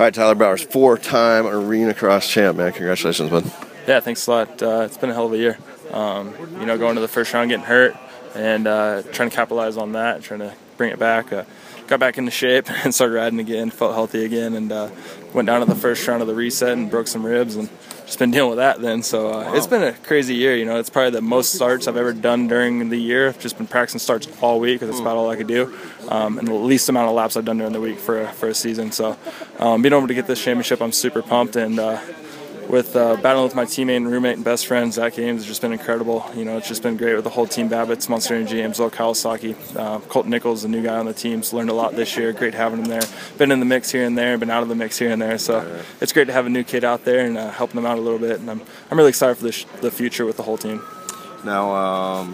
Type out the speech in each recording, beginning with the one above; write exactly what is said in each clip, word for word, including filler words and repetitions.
right, Tyler Bowers, four-time arena cross champ, man. Congratulations, bud. Yeah, thanks a lot. Uh, it's been a hell of a year. Um, you know, going to the first round, getting hurt, and uh, trying to capitalize on that, trying to bring it back. Uh, got back into shape and started riding again, felt healthy again, and uh, went down to the first round of the reset and broke some ribs, and just been dealing with that then. So uh, wow. It's been a crazy year. You know, it's probably the most starts I've ever done during the year. I've just been practicing starts all week because that's about all I could do, um, and the least amount of laps I've done during the week for a, for a season. So um, being able to get this championship, I'm super pumped, and uh, with uh, battling with my teammate and roommate and best friend, Zach Ames, has just been incredible. You know, it's just been great with the whole team, Babbitts, Monster Energy, Amsoil Kawasaki, uh, Colt Nichols, the new guy on the team. So learned a lot this year. Great having him there. Been in the mix here and there, been out of the mix here and there. So it's great to have a new kid out there and uh, helping them out a little bit. And I'm, I'm really excited for the, sh the future with the whole team. Now, um,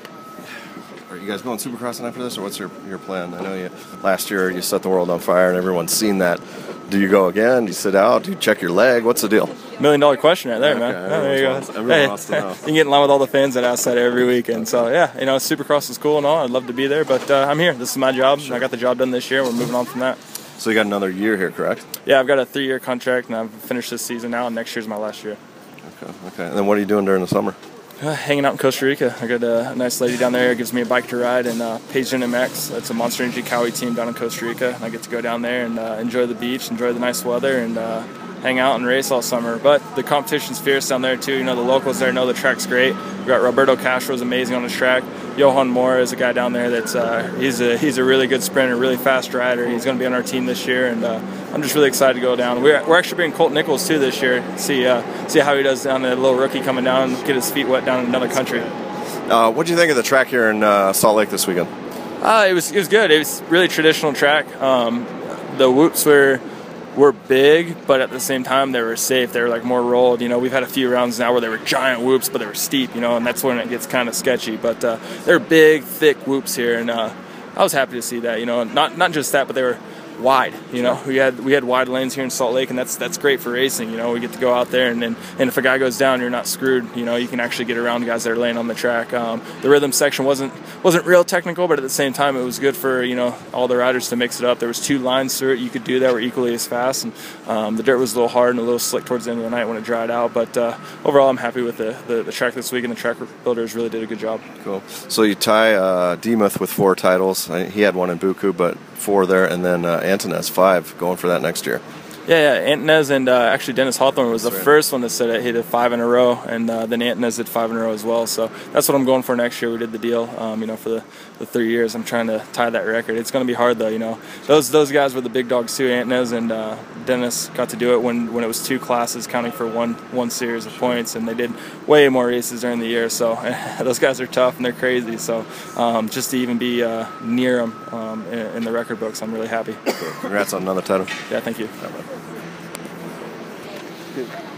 are you guys going Supercross after this, or what's your, your plan? I know you last year you set the world on fire and everyone's seen that. Do you go again? Do you sit out? Do you check your leg? What's the deal? Million dollar question right there, okay, man. Oh, there you go. Wants, everyone hey, wants to know. You can get in line with all the fans that ask that every weekend. So yeah, you know, Supercross is cool and all. I'd love to be there, but uh, I'm here. This is my job. Sure. I got the job done this year. We're moving on from that. So you got another year here, correct? Yeah, I've got a three-year contract, and I've finished this season now, and next year's my last year. Okay, okay. And then what are you doing during the summer? Uh, hanging out in Costa Rica. I got a nice lady down there who gives me a bike to ride, and uh, Paige N M X. That's a Monster Energy Cowie team down in Costa Rica. And I get to go down there and uh, enjoy the beach, enjoy the nice weather, and uh, hang out and race all summer. But the competition's fierce down there too. You know, the locals there know the track's great. We've got Roberto Castro's amazing on his track. Johan Moore is a guy down there that's uh, he's a he's a really good sprinter, really fast rider. He's going to be on our team this year, and uh, I'm just really excited to go down. We're, we're actually bringing Colt Nichols too this year. See uh, see how he does down there, a little rookie coming down, get his feet wet down in another country. Uh, what do you think of the track here in uh, Salt Lake this weekend? Uh, it was it was good. It was really traditional track. Um, the whoops were. were big, but at the same time they were safe. They were like more rolled. You know, we've had a few rounds now where they were giant whoops, but they were steep. You know, and that's when it gets kind of sketchy. But uh, they're big, thick whoops here, and uh, I was happy to see that. You know, not not just that, but they were wide. You know, we had we had wide lanes here in Salt Lake, and that's that's great for racing. You know, we get to go out there, and and, and if a guy goes down, you're not screwed. You know, you can actually get around guys that are laying on the track. Um, the rhythm section wasn't wasn't real technical, but at the same time, it was good for you know all the riders to mix it up. There was two lines through it you could do that were equally as fast, and um, the dirt was a little hard and a little slick towards the end of the night when it dried out. But uh, overall, I'm happy with the, the the track this week, and the track builders really did a good job. Cool. So you tie uh, Demuth with four titles. He had one in Buku, but four there, and then uh, Antonez five, going for that next year. Yeah, yeah, Antonez and uh, actually Dennis Hawthorne was that's the right. first one that said it. He did five in a row, and uh, then Antonez did five in a row as well. So that's what I'm going for next year. We did the deal, um, you know, for the, the three years. I'm trying to tie that record. It's going to be hard though, you know. Those those guys were the big dogs too. Antonez and uh, Dennis got to do it when, when it was two classes counting for one one series of points, and they did way more races during the year. So those guys are tough and they're crazy. So um, just to even be uh, near them um, in, in the record books, I'm really happy. Congrats on another title. Yeah, thank you. Good.